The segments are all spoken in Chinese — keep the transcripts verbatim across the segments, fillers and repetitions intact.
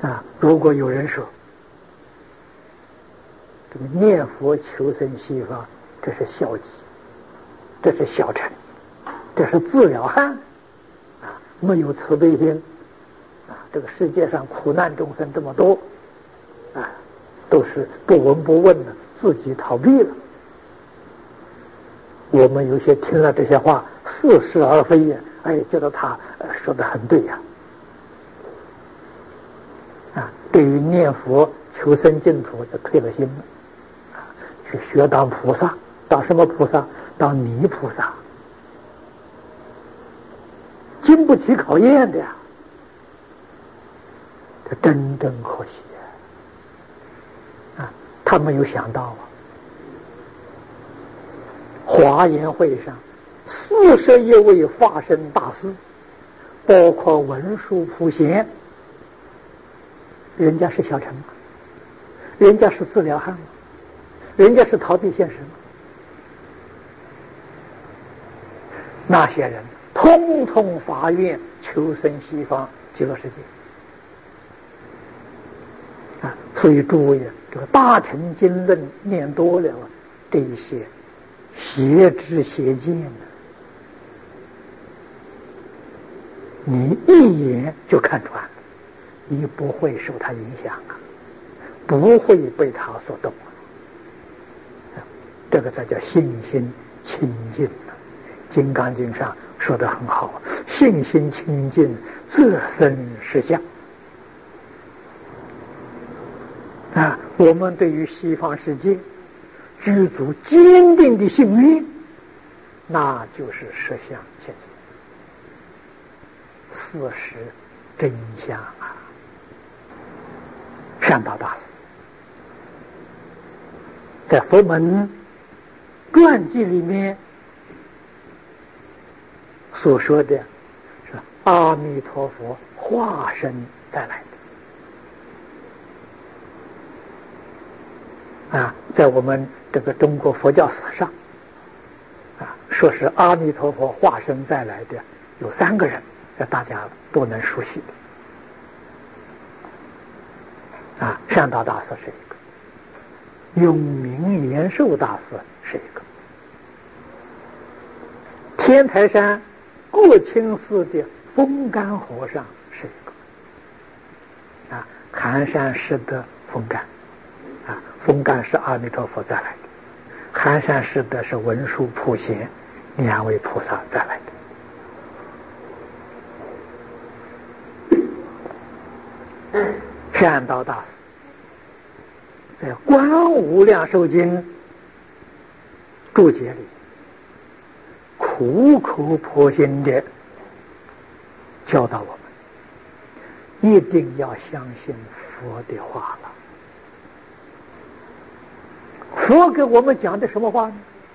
啊，如果有人说这个念佛求生西方，这是消极，这是小乘，这是自了汉啊，没有慈悲心啊！这个世界上苦难众生这么多啊，都是不闻不问的，自己逃避了。我们有些听了这些话，似是而非呀，哎，觉得他说的很对呀。啊，对于念佛求生净土就退了心了，啊，去学当菩萨，当什么菩萨？当泥菩萨，经不起考验的呀，这真真可惜啊！啊，他没有想到啊，华严会上四十一位化身大师，包括文殊普贤，人家是小乘吗？人家是自了汉吗？人家是逃避现实吗？那些人通通发愿求生西方极乐世界啊！所以诸位啊，这个大乘经论念多了，这一些邪知邪见呢，你一眼就看穿了，你不会受他影响啊，不会被他所动啊。这个才叫信心清净啊。金刚经上说得很好，信心清净，自生实相啊！我们对于西方世界具足坚定的信念，那就是实相现前，事实真相啊！善导大师在佛门传记里面所说的是阿弥陀佛化身再来的啊，在我们这个中国佛教史上啊，说是阿弥陀佛化身再来的有三个人，大家都能熟悉的啊，善导大师是一个，永明延寿大师是一个，天台山过清寺的风干和尚是一个啊，寒山师德风干啊，风干是阿弥陀佛再来的，寒山师德是文殊普贤两位菩萨再来的。善导大师在《观无量寿经》注解里苦口婆心的教导我们，一定要相信佛的话了。佛给我们讲的什么话呢？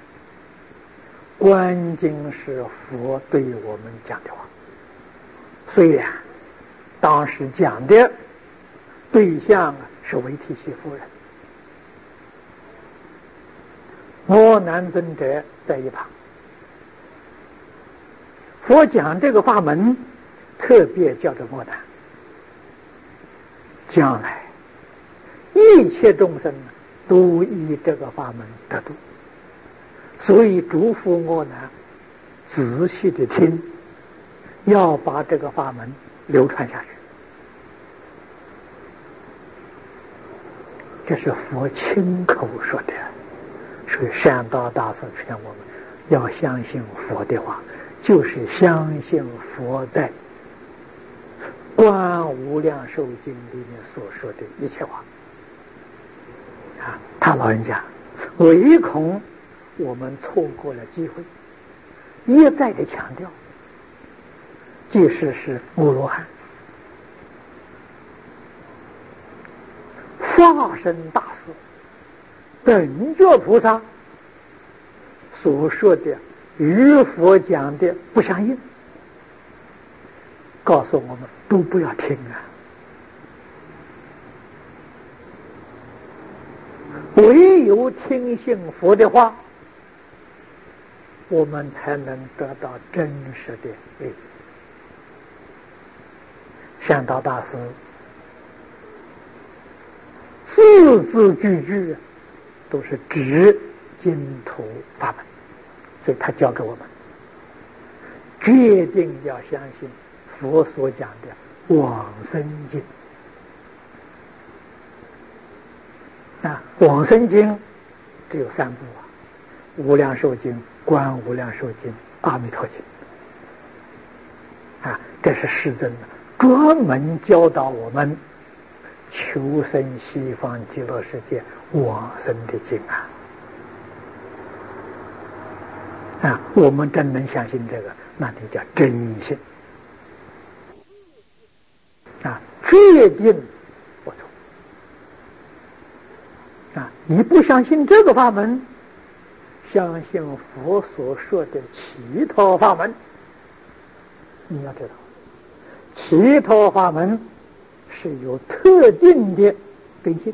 观经是佛对我们讲的话，虽然当时讲的对象是维提西夫人，阿难尊者在一旁。佛讲这个法门，特别叫做阿难，将来一切众生都以这个法门得度，所以嘱咐阿难仔细的听，要把这个法门流传下去。这是佛亲口说的，所以善导大师劝我们要相信佛的话，就是相信佛在《观无量寿经》里面所说的一切话啊。他老人家唯恐我们错过了机会，一再的强调，即使是阿罗汉化身大师本觉菩萨所说的与佛讲的不相应，告诉我们都不要听啊！唯有听信佛的话，我们才能得到真实的利益。善导大师字字句句都是指净土法门，所以他教给我们决定要相信佛所讲的往生经啊。往生经只有三部啊：无量寿经、观无量寿经、阿弥陀经啊。这是世尊的专门教导我们求生西方极乐世界往生的经啊！啊，我们真能相信这个，那就叫真信啊，确定不错啊！你不相信这个法门，相信佛所说的其他法门，你要知道，其他法门是有特定的根性，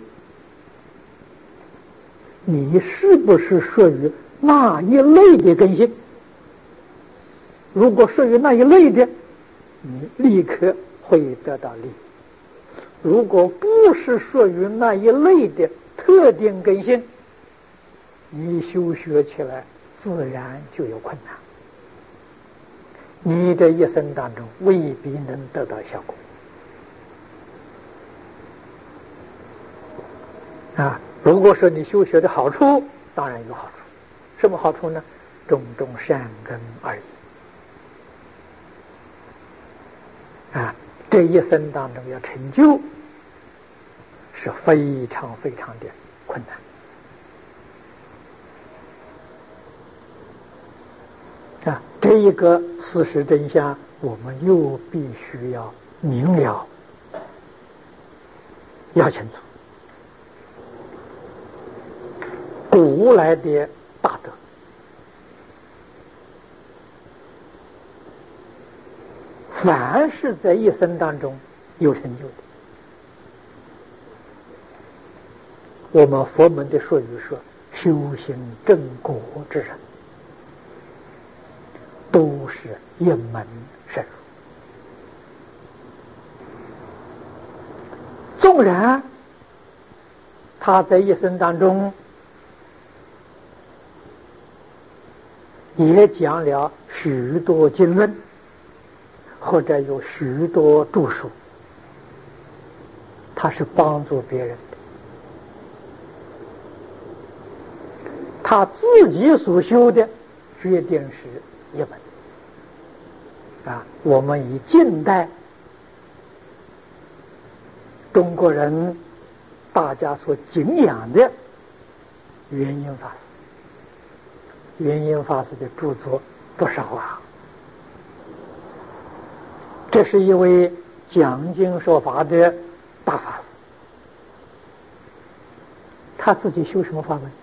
你是不是属于那一类的根性？如果属于那一类的，你立刻会得到利益；如果不是属于那一类的特定根性，你修学起来自然就有困难，你的一生当中未必能得到效果啊。如果说你修学的好处，当然有好处，什么好处呢？种种善根而已啊。这一生当中要成就是非常非常的困难啊。这一个事实真相，我们又必须要明了，要清楚。古来的大德，凡是在一生当中有成就的，我们佛门的术语说修行正果之人，都是一门深入。纵然他在一生当中也讲了许多经论，或者有许多著述，他是帮助别人的，他自己所修的决定是一门啊。我们以近代中国人大家所敬仰的圆瑛法师，圆瑛法师的著作不少啊。这是一位讲经说法的大法师，他自己修什么法门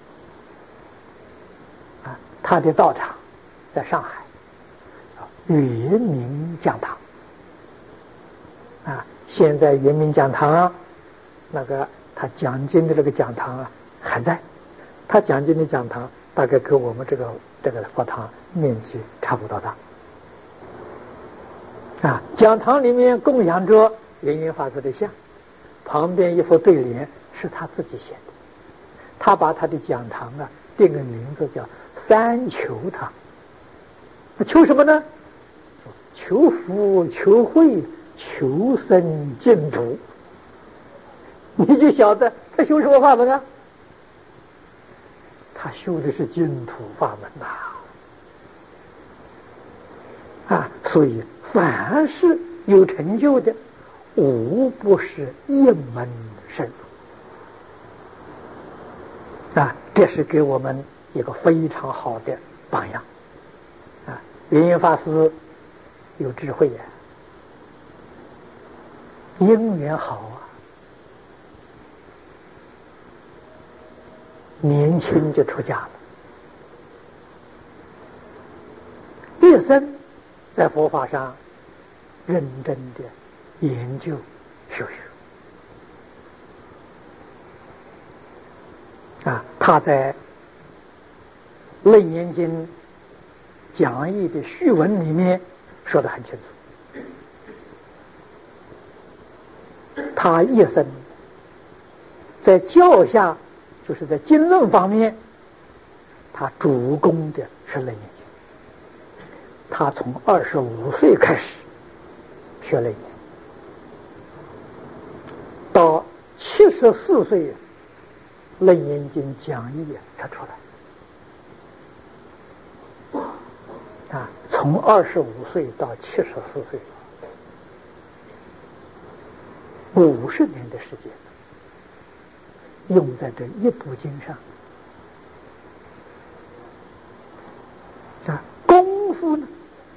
啊？他的道场在上海，圆明讲堂啊。现在圆明讲堂那个他讲经的这个讲堂啊还在，他讲经的讲堂大概跟我们这个这个佛堂面积差不多大啊。讲堂里面供养着圆瑛法师的像，旁边一幅对联是他自己写的，他把他的讲堂啊定个名字叫三求堂。那求什么呢？求福、求慧、求生净土。你就晓得他修什么法门啊？他修的是净土法门呐啊！啊，所以凡是有成就的，无不是一门深入啊！这是给我们一个非常好的榜样啊！圆瑛法师有智慧呀、啊，因缘好啊，年轻就出家了，一生在佛法上认真的研究修学啊。他在《楞严经》讲义的序文里面说得很清楚，他一生在教下，就是在经论方面，他主攻的是楞严经。他从二十五岁开始学楞严，到七十四岁，楞严经讲义才出来。啊，从二十五岁到七十四岁，五十年的时间，用在这一部经上。啊，功夫呢？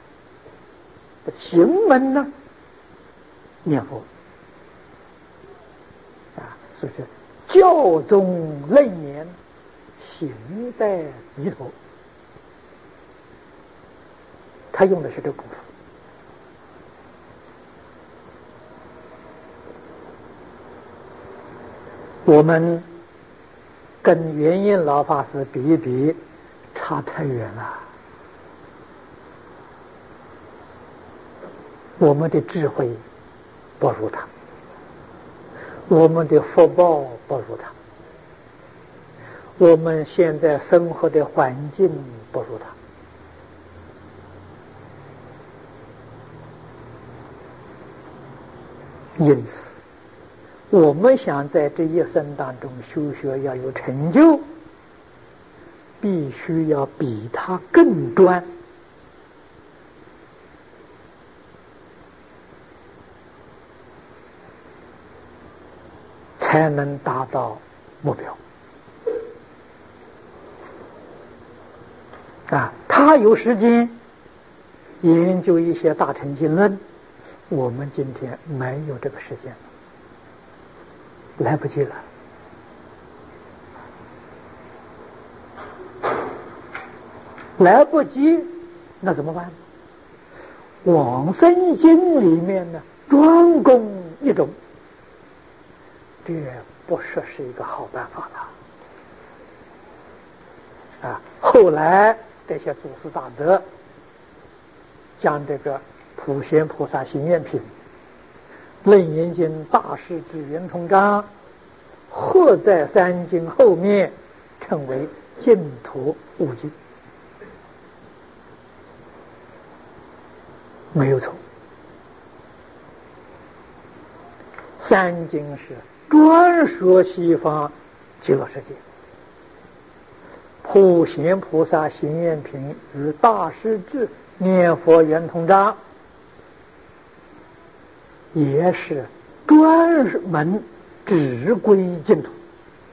行门呢？念佛。啊，所以说教中楞严，行在弥陀。他用的是这个功夫。我们跟圆印老法师比一比，差太远了。我们的智慧不如他，我们的福报不如他，我们现在生活的环境不如他。因此，我们想在这一生当中修学要有成就，必须要比他更专，才能达到目标。啊，他有时间研究一些大乘经论，我们今天没有这个时间了，来不及了。来不及，那怎么办？往生经里面呢，专攻一种，这不是是一个好办法了。啊，后来这些祖师大德将这个普贤菩萨行愿品、楞严经大师至圆通章合在三经后面，称为净土五经，没有错。三经是专说西方极乐世界，普贤菩萨行愿品与大师至念佛圆通章也是专门只归净土，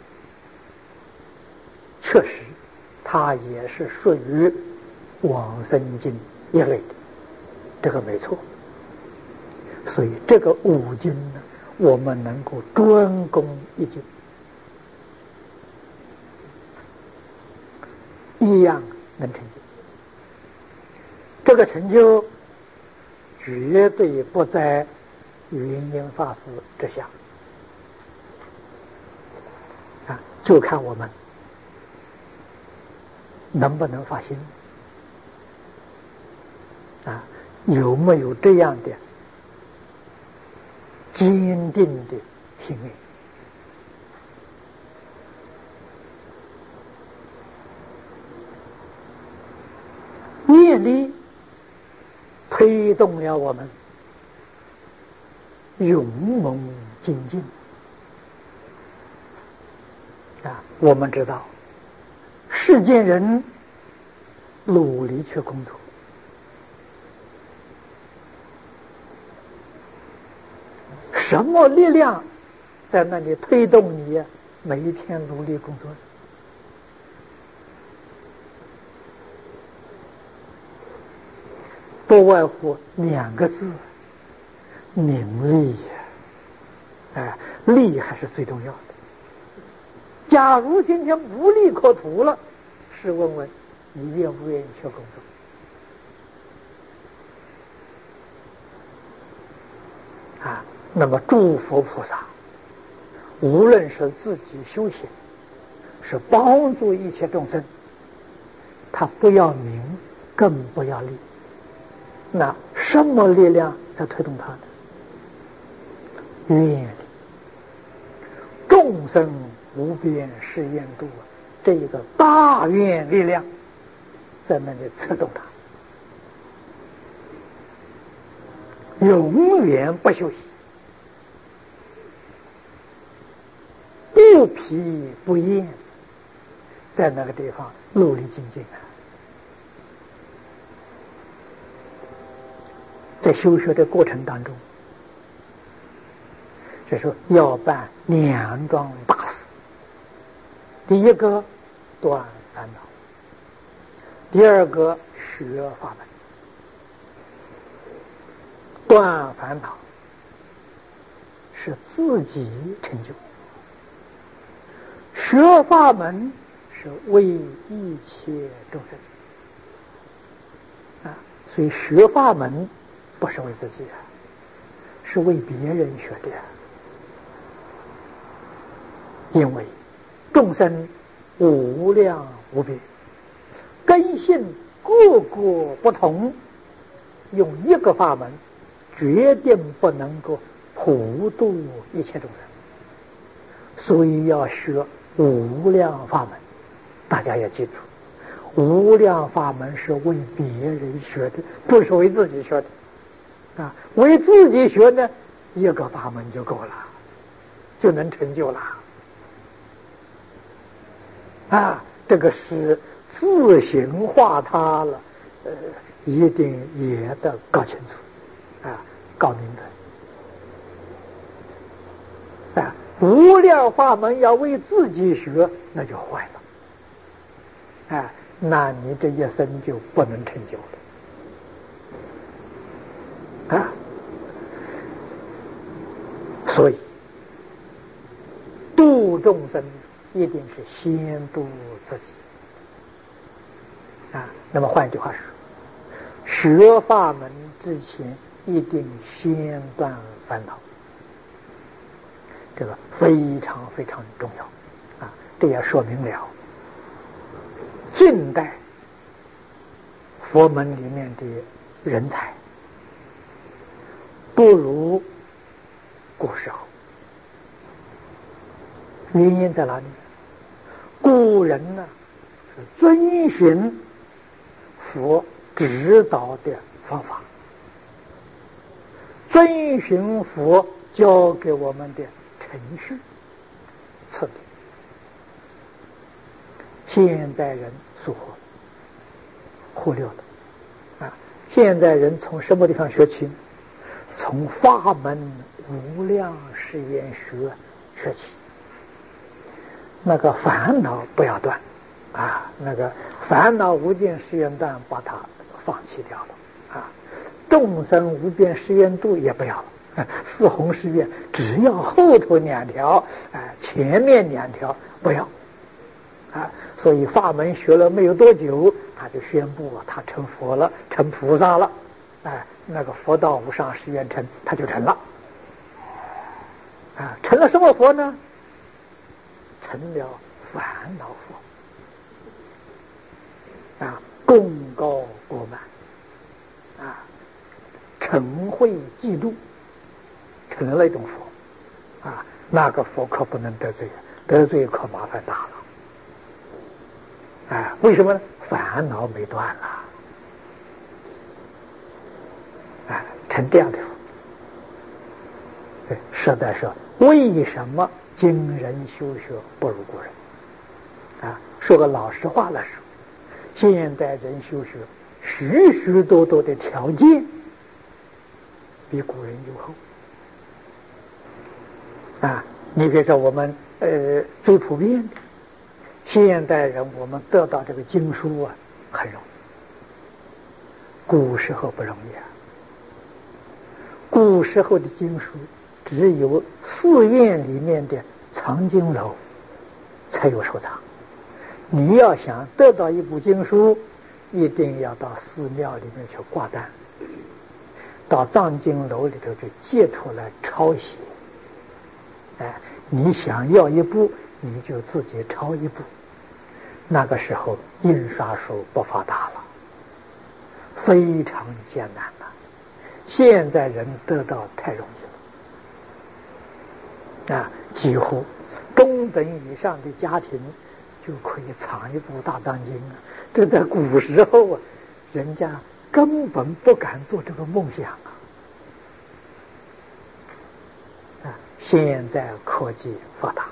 确实它也是属于往生经一类的，这个没错。所以这个五经呢，我们能够专攻一经，一样能成就。这个成就绝对不在云音法师之下啊，就看我们能不能发心啊，有没有这样的坚定的心愿。业力推动了我们勇猛精进啊！我们知道，世间人努力去工作，什么力量在那里推动你每一天努力工作？不外乎两个字：名利。哎，利还是最重要的。假如今天无利可图了，试问问你愿不愿意去工作？啊，那么诸佛菩萨，无论是自己修行，是帮助一切众生，他不要名，更不要利。那什么力量在推动他呢？愿力。众众生无边誓愿度，这一个大愿力量在那里策动他，永远不休息，不疲不厌，在那个地方努力精进啊。在修学的过程当中，就说要办两桩大事。第一个断烦恼，第二个学法门。断烦恼是自己成就，学法门是为一切众生啊。所以学法门不是为自己啊，是为别人学的。因为众生无量无边，根性各个不同，用一个法门决定不能够普度一切众生，所以要学无量法门。大家要记住，无量法门是为别人学的，不是为自己学的啊。为自己学呢，一个法门就够了，就能成就了啊。这个是自行化他了，呃，一定也得搞清楚啊，搞明白啊。无量法门要为自己学，那就坏了啊，那你这一生就不能成就了啊。所以度众生一定是先度自己啊。那么换一句话说，学法门之前一定先断烦恼，这个非常非常重要啊。这也说明了近代佛门里面的人才不如古时候。原因在哪里？古人呢是遵循佛指导的方法，遵循佛教给我们的程序次第。现代人疏忽忽略了啊！现代人从什么地方学起呢？从法门无量誓愿学学起。那个烦恼不要断啊，那个烦恼无尽誓愿断把它放弃掉了啊。众生无边誓愿度也不要了，四弘誓愿只要后头两条，哎，前面两条不要啊。所以法门学了没有多久，他就宣布他成佛了，成菩萨了，哎，那个佛道无上誓愿成，他就成了啊。成了什么佛呢？成了烦恼佛啊，功高过满啊，嗔恚嫉妒，成了那种佛啊。那个佛可不能得罪，得罪可麻烦大了啊。为什么呢？烦恼没断了啊，成这样的佛。实在是为什么今人修学不如古人啊？说个老实话来说，现代人修学许许多多的条件比古人优厚啊。你比如说我们呃最普遍的现代人，我们得到这个经书啊很容易，古时候不容易啊。古时候的经书只有寺院里面的藏经楼才有收藏。你要想得到一部经书，一定要到寺庙里面去挂单，到藏经楼里头去借出来抄写。哎，你想要一部，你就自己抄一部。那个时候印刷术不发达了，非常艰难了。现在人得到太容易了啊，几乎中等以上的家庭就可以藏一部大藏经啊。这在古时候啊，人家根本不敢做这个梦想啊。啊，现在科技发达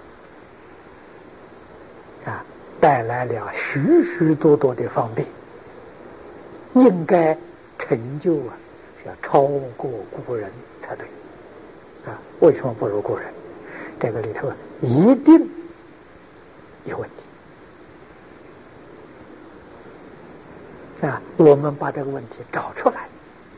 啊，带来了许许多多的方便，应该成就啊，要超过古人才对啊。为什么不如古人？这个里头一定有问题啊！我们把这个问题找出来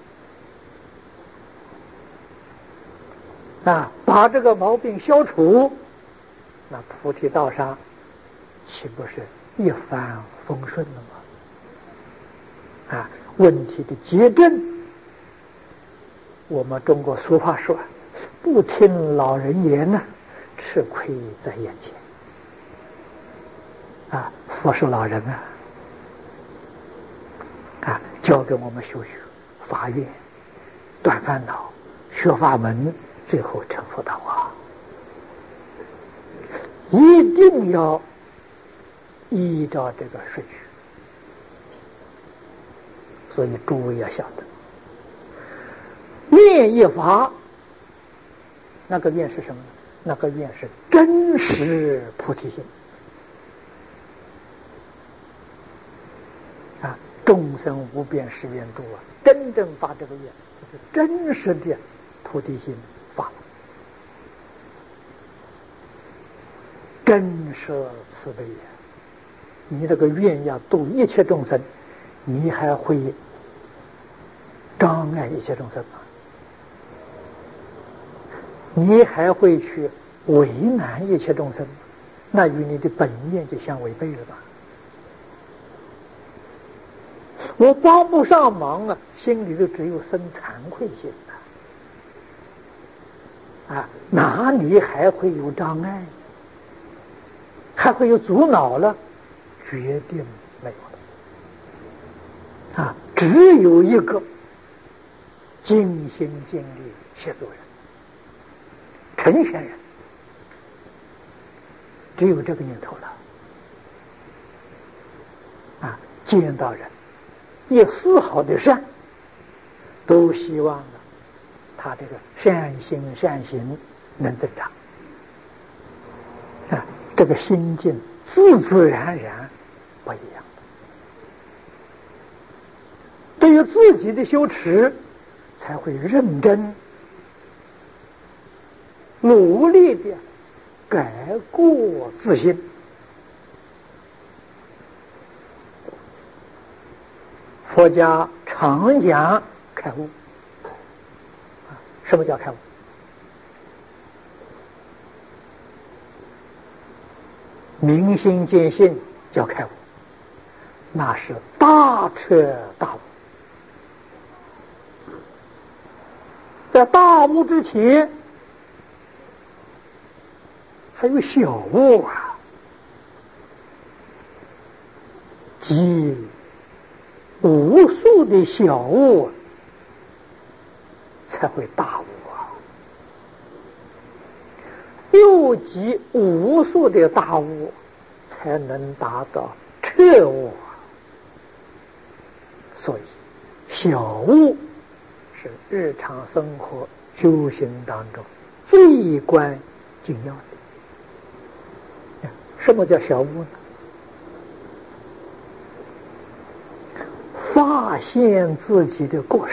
啊，把这个毛病消除，那菩提道上岂不是一帆风顺了吗？啊，问题的结症，我们中国俗话说，不听老人言呢，吃亏在眼前啊！佛是老人啊，啊，教给我们修学、发愿、断烦恼、学法门，最后成佛道啊！一定要依照这个顺序。所以诸位要晓得，愿一法，那个愿是什么呢？那个愿是真实菩提心啊！众生无边誓愿度啊！真正发这个愿，就是真实的菩提心发了，真摄慈悲呀！你这个愿要度一切众生，你还会障碍一切众生吗？你还会去为难一切众生，那与你的本愿就相违背了吧？我帮不上忙啊，心里头只有生惭愧心啊，啊，哪里还会有障碍，还会有阻挠了？决定没有了啊！只有一个尽心尽力写作人。成全人，只有这个念头了啊！见到人一丝毫的善，都希望呢，他这个善心善行能增长啊！这个心境自自然然不一样。对于自己的修持，才会认真努力的改过自新。佛家常讲开悟，什么叫开悟？明心见性叫开悟，那是大彻大悟。在大悟之前，还有小悟啊，即无数的小悟才会大悟啊，又即无数的大悟才能达到彻悟啊。所以小悟是日常生活修行当中最关紧要的。什么叫小悟呢？发现自己的过失，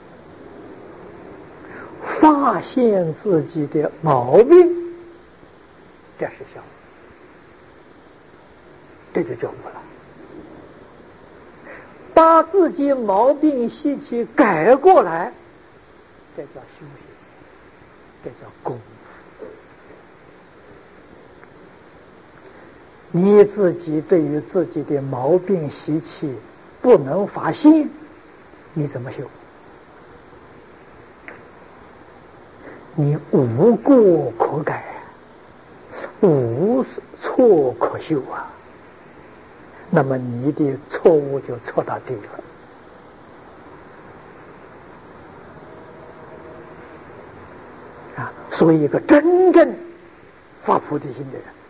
发现自己的毛病，这是小悟，这就叫悟了。把自己毛病习气改过来，这叫修行，这叫功夫。你自己对于自己的毛病习气不能发现，你怎么修？你无过可改，无错可修啊！那么你的错误就错到底了啊！所以一个真正发菩提心的人，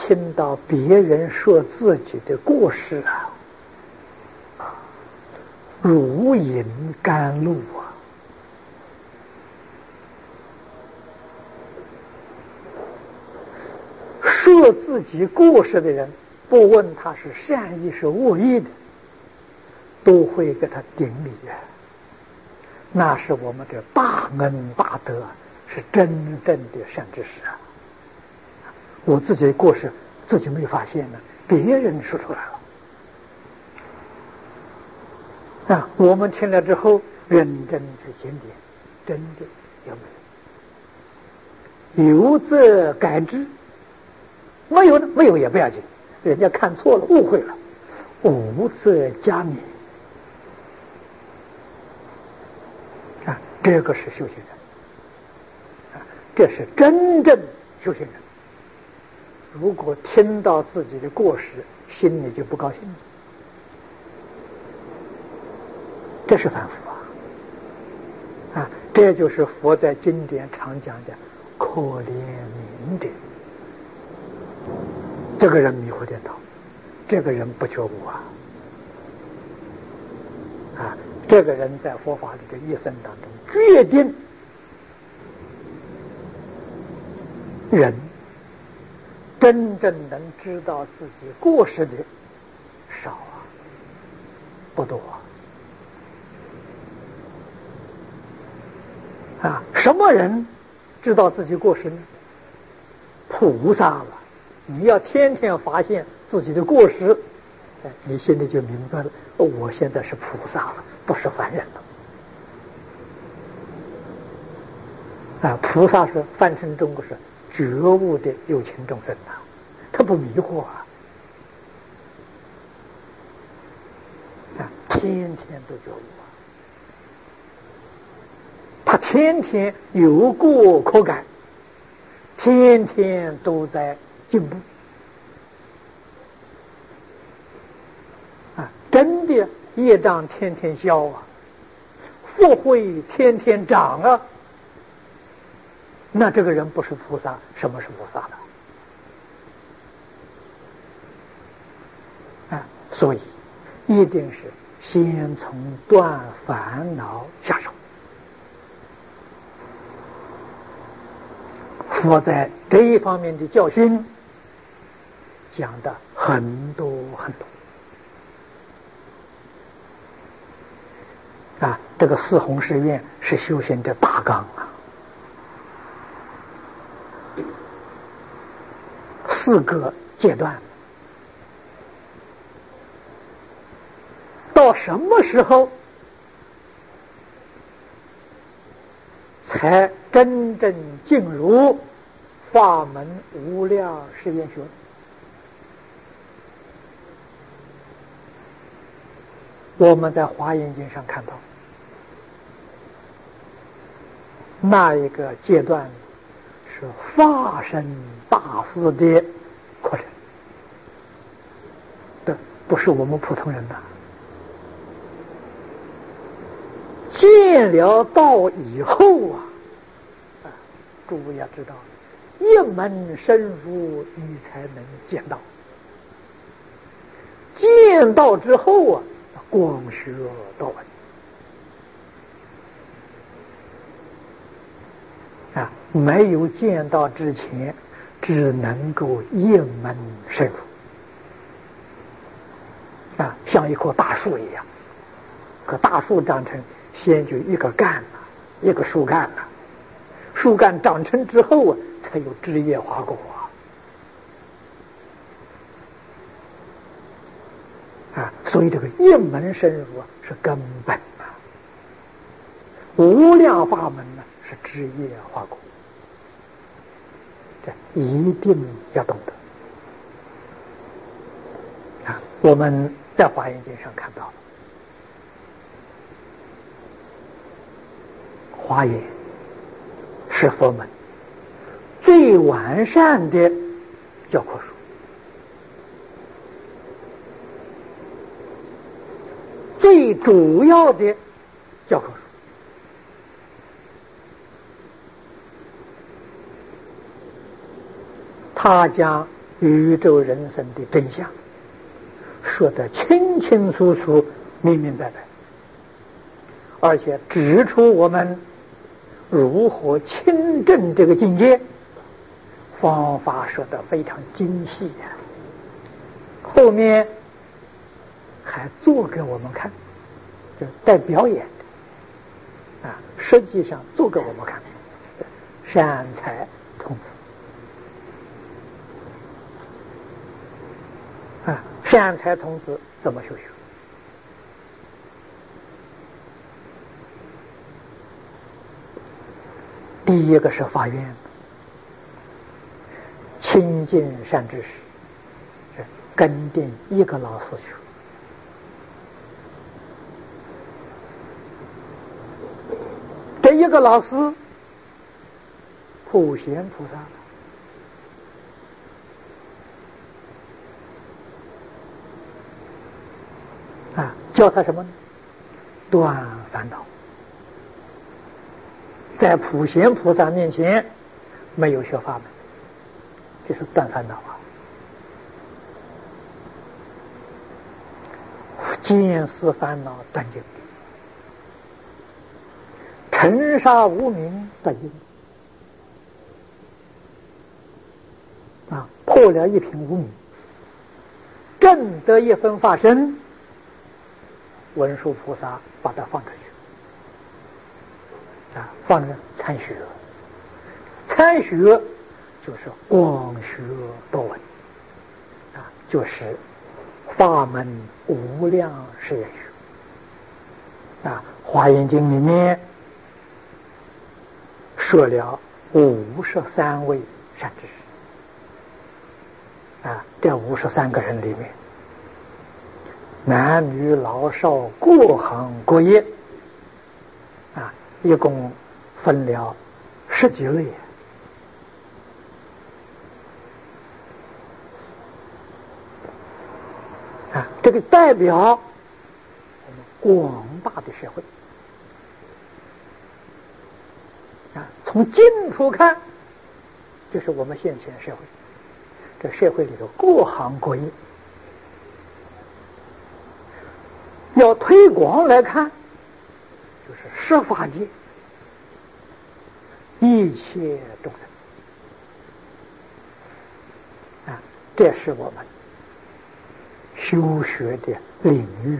听到别人说自己的过失啊，如饮甘露啊！说自己过失的人，不问他是善意是恶意的，都会给他顶礼啊！那是我们的大恩大德，是真正的善知识啊！我自己的过失自己没发现呢，别人说出来了啊！我们听了之后认真去检点，真的有没有？有则改之，没有呢？没有也不要紧，人家看错了，误会了，无则加勉啊！这个是修行人啊，这是真正修行人。如果听到自己的过失，心里就不高兴了，这是反复啊！啊，这就是佛在经典常讲的可怜悯的。这个人迷惑颠倒，这个人不觉悟啊！啊，这个人在佛法里的一生当中，决定人真正能知道自己过失的少啊，不多啊！啊，什么人知道自己过失呢？菩萨了。你要天天发现自己的过失，哎，你心里就明白了，我现在是菩萨了，不是凡人了。啊，菩萨是翻成中国是觉悟的有情众生啊，他不迷惑啊，啊，天天都觉悟啊，他天天有过可改，天天都在进步啊！真的业障天天消啊，福慧天天长啊，那这个人不是菩萨，什么是菩萨了？啊，所以一定是先从断烦恼下手。佛在这一方面的教训讲的很多很多啊！这个四弘誓愿是修行的大纲啊，四个阶段，到什么时候才真正进入法门无量誓愿学？我们在华严经上看到，那一个阶段是法身大士的课程，这不是我们普通人的。见了道以后啊，啊，诸位要知道，一门深入，你才能见到。见到之后啊，光学道闻啊，没有见到之前，只能够一门深入啊，像一棵大树一样。可大树长成，先就一个干了，一个树干了，树干长成之后啊，才有枝叶花果啊。啊，所以这个一门深入啊是根本啊，无量法门呢是枝叶花果，这一定要懂得啊。我们在华严经上看到了，华严是佛门最完善的教科书，最主要的教科书。他将宇宙人生的真相说得清清楚楚、明明白白，而且指出我们如何亲证这个境界，方法说得非常精细呀、啊。后面还做给我们看，就带表演的啊，实际上做给我们看。善财童子啊，善财童子怎么修学？第一个是发愿，亲近善知识，是跟定一个老师学。这一个老师，普贤菩萨啊，教他什么呢？断烦恼。在普贤菩萨面前没有学法门，就是断烦恼啊。见思烦恼断尽，尘沙无明断尽啊，破了一品无明，正得一分法身，文殊菩萨把它放出去啊，放着参学，参学就是广学多闻啊，就是法门无量誓愿学啊，《华严经》里面说了五十三位善知识啊，这五十三个人里面，男女老少各行各业啊，一共分了十几类啊，这个代表我们广大的社会啊，从近处看，就是我们现前社会，这社会里头各行各业，要推广来看，就是十法界一切众生啊，这是我们修学的领域，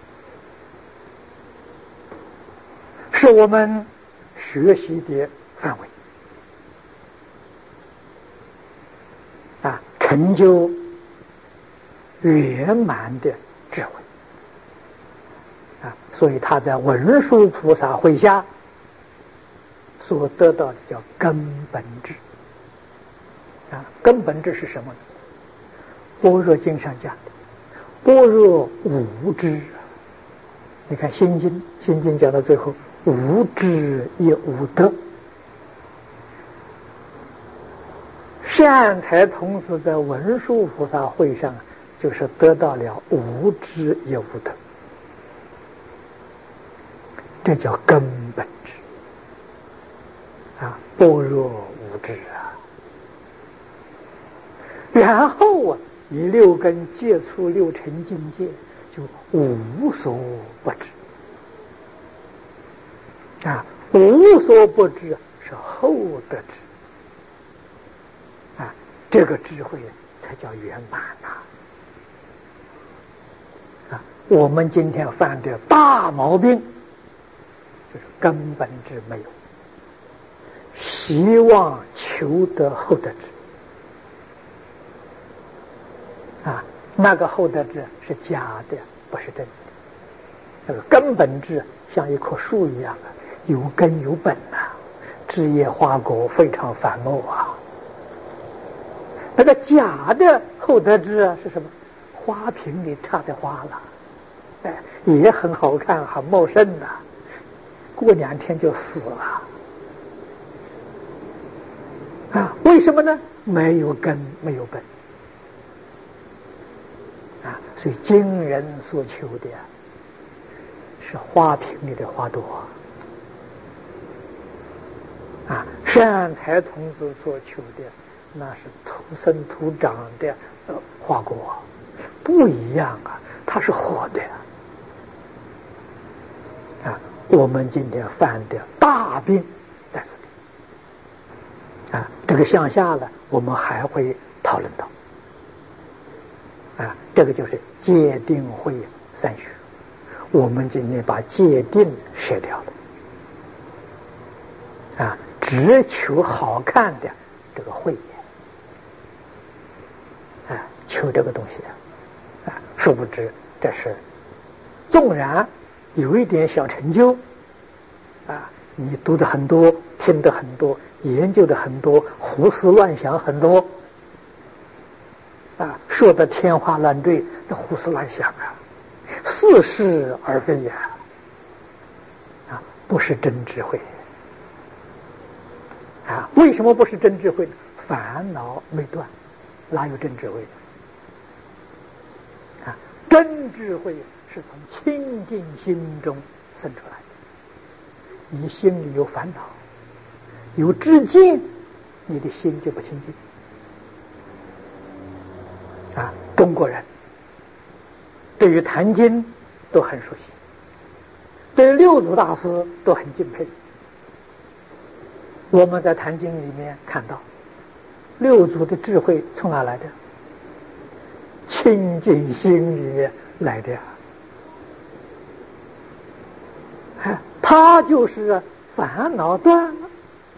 是我们学习的范围啊，成就圆满的智慧啊，所以他在文殊菩萨会下所得到的叫根本智啊，根本智是什么呢？般若经上讲的般若无知，你看心经，心经讲到最后，无知也无得。善财童子在文殊菩萨会上，就是得到了无知也无得，这叫根本智啊，般若无知啊。然后啊，你六根接触六尘境界，就无所不知啊，无所不知是后得智啊，这个智慧才叫圆满呐啊！我们今天犯的大毛病就是根本智没有，希望求得后得智啊，那个后得智是假的，不是真的。那个根本智像一棵树一样啊，有根有本啊，枝叶花果非常繁茂啊。那个假的后得智啊是什么？花瓶里插的花了，哎，也很好看，很茂盛呐、啊，过两天就死了啊！为什么呢？没有根，没有本。啊，所以今人所求的是花瓶里的花朵啊，善财童子所求的那是土生土长的呃花果，不一样啊，它是活的啊。我们今天犯的大病在这里啊，这个向下了，我们还会讨论到啊，这个就是戒定慧三学。我们今天把戒定舍掉了啊，只求好看的这个慧眼啊，求这个东西啊，殊不知这是纵然有一点小成就啊，你读的很多，听的很多，研究的很多，胡思乱想很多啊，说的天花乱坠，那胡思乱想啊，似是而非呀啊，不是真智慧啊。为什么不是真智慧呢？烦恼没断，哪有真智慧啊？真智慧是从清净心中生出来的。你心里有烦恼，有知见，你的心就不清净啊。中国人对于坛经都很熟悉，对于六祖大师都很敬佩。我们在坛经里面看到六祖的智慧从哪来的？清净心里面来的呀。他就是烦恼断了，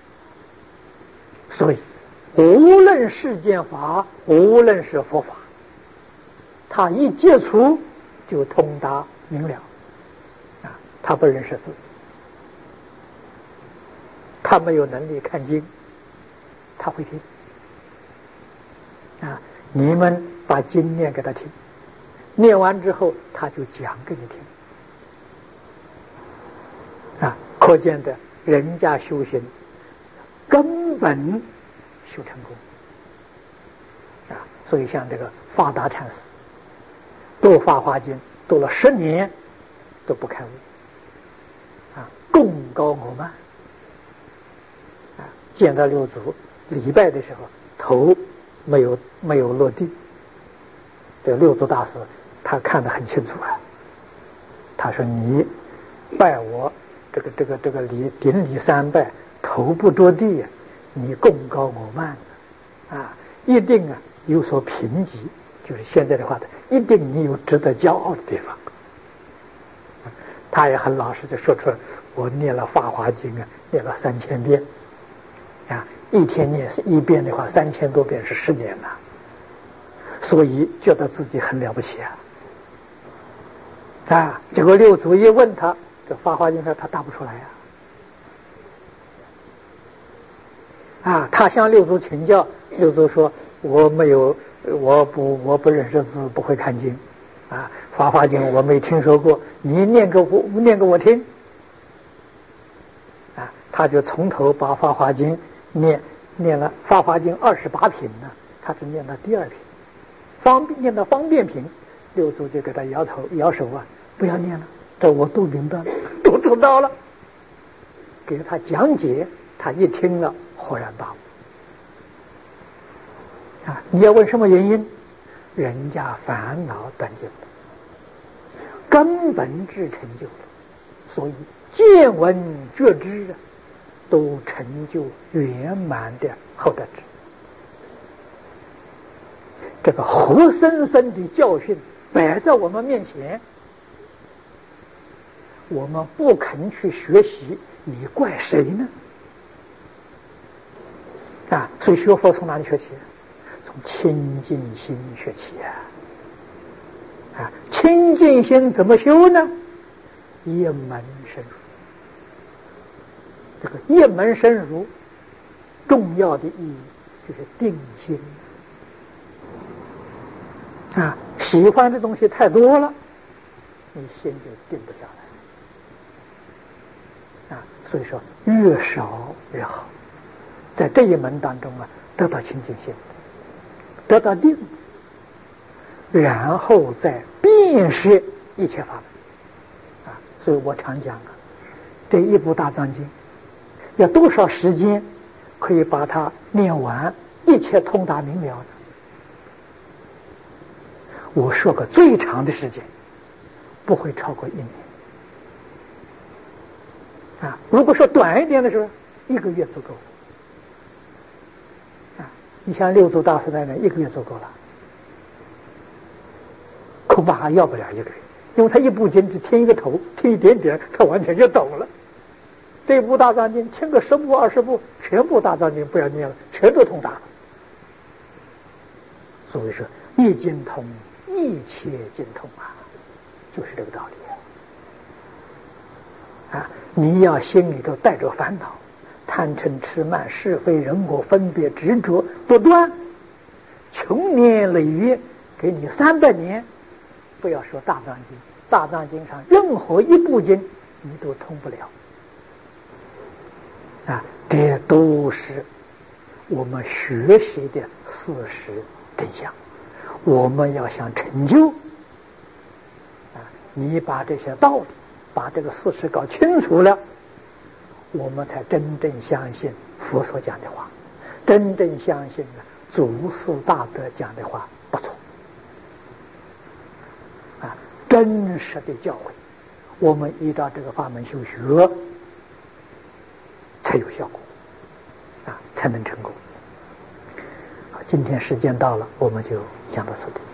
所以无论世间法，无论是佛法，他一接触就通达明了啊！他不认识字，他没有能力看经，他会听啊！你们把经念给他听，念完之后他就讲给你听。啊，可见的人家修行根本修成功啊！所以像这个法达禅师读法华经读了十年都不开悟啊，功高我慢啊！见到六祖礼拜的时候，头没有没有落地。这六祖大师他看得很清楚啊，他说：“你拜我。”这个这个这个礼顶礼三拜，头不着地，你功高我慢啊，一定啊有所评级，就是现在的话的，一定你有值得骄傲的地方。他也很老实的说出来，我念了《法华经》啊，念了三千遍啊，一天念是一遍的话，三千多遍是十年了，所以觉得自己很了不起啊啊！结果六祖一问他。这《法华经》上他答不出来呀、啊，啊，他向六祖请教，六祖说：“我没有，我不，我不认识字，不会看经，啊，《法华经》我没听说过，你念给我，念给我听。”啊，他就从头把《法华经》念念了，《法华经》二十八品呢，他只念到第二品，方便念到方便品，六祖就给他摇头摇手啊，不要念了。这我都明白了，都知道了。给他讲解，他一听了，豁然大悟。啊，你要问什么原因？人家烦恼断尽了，根本智成就了，所以见闻觉知啊，都成就圆满的后得智。这个活生生的教训摆在我们面前。我们不肯去学习，你怪谁呢？啊，所以学佛从哪里学起？从清净心学起啊！啊，清净心怎么修呢？一门深入。这个一门深入，重要的意义就是定心啊！喜欢的东西太多了，你心就定不下来。啊，所以说越少越好，在这一门当中啊，得到清净心，得到定，然后再辨识一切法门啊。所以我常讲啊，这一部大藏经要多少时间可以把它念完，一一切通达明了的。我说个最长的时间，不会超过一年。啊，如果说短一点的时候，一个月足够。啊，你像六祖大师那人，一个月足够了，恐怕还要不了一个月，因为他一部经只听一个头，听一点点，他完全就懂了。这部大藏经听个十部二十部，全部大藏经不要念了，全都通达了。所以说一经通，一切经通啊，就是这个道理啊！啊，你要心里头带着烦恼，贪嗔痴慢是非人我分别执着不断，穷年累月，给你三百年，不要说大藏经，大藏经上任何一部经你都通不了啊！这都是我们学习的事实真相。我们要想成就啊，你把这些道理，把这个事实搞清楚了，我们才真正相信佛所讲的话，真正相信呢祖师大德讲的话不错啊，真实的教诲，我们依照这个法门修学才有效果啊，才能成功。好，今天时间到了，我们就讲到这里。